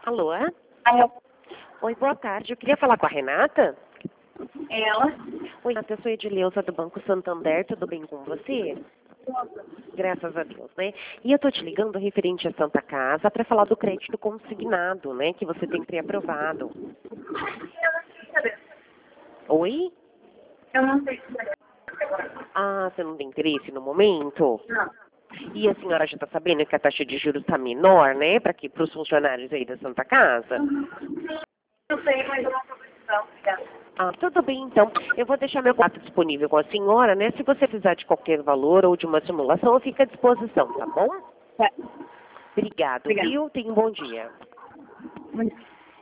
Alô? Alô? Oi, boa tarde. Eu queria falar com a Renata. Ela? Oi, Renata, eu sou Edileuza do Banco Santander. Tudo bem com você? Graças a Deus, né? E eu tô te ligando referente à Santa Casa para falar do crédito consignado, né? Que você tem pré-aprovado. Oi? Eu não sei se Ah, você não tem interesse no momento? não. E a senhora já está sabendo que a taxa de juros está menor, né? Para os funcionários aí da Santa Casa? Não sei, mas eu não estou precisando. Ah, tudo bem, então. Eu vou deixar meu contato disponível com a senhora, né? Se você precisar de qualquer valor ou de uma simulação, eu fico à disposição, tá bom? Tá. Obrigado, Obrigada. viu? Tenha um bom dia. Muito